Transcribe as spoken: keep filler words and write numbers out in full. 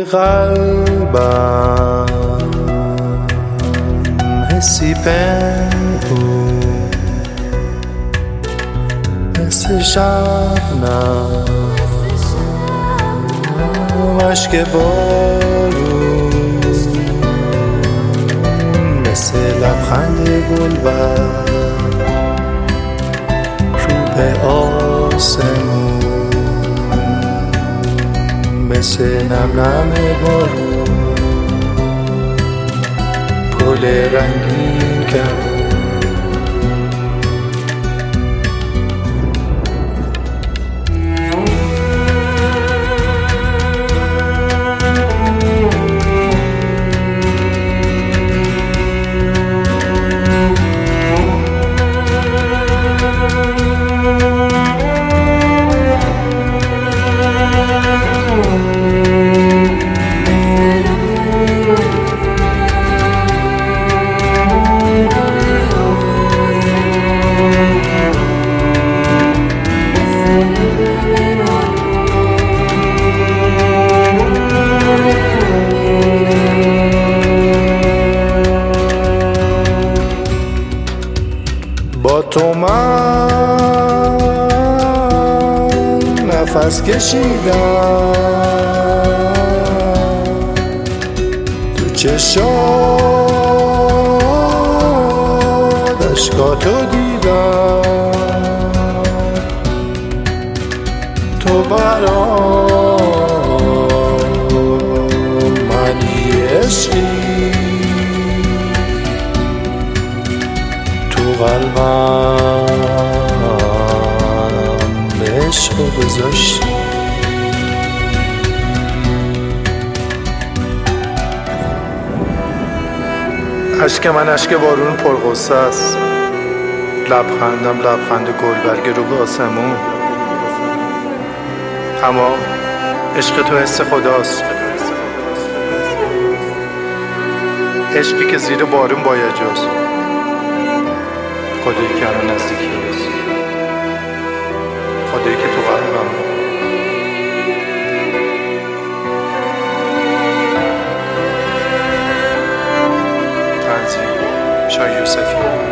قلبم حسی پنهون مثل شبنم، عشق بارون مثل لبخند گلبر رو به آسمون، مثل نم نم بارون پل رنگین کرد. با تو من نفس کشیدم، تو چشات اشکاتو دیدم، تو برام منی عشقی، تو قلبم عشقو گذاشتی. اشک من اشک بارون پرغصه است، لبخندم لبخند گلبرگ رو به آسمون، اما عشق تو حس خداست، عشقی که زیر بارون باید جست، خدایی که الان نزدیکی است، خدایی که تو قلبم. تنظیم شاه یوسفی.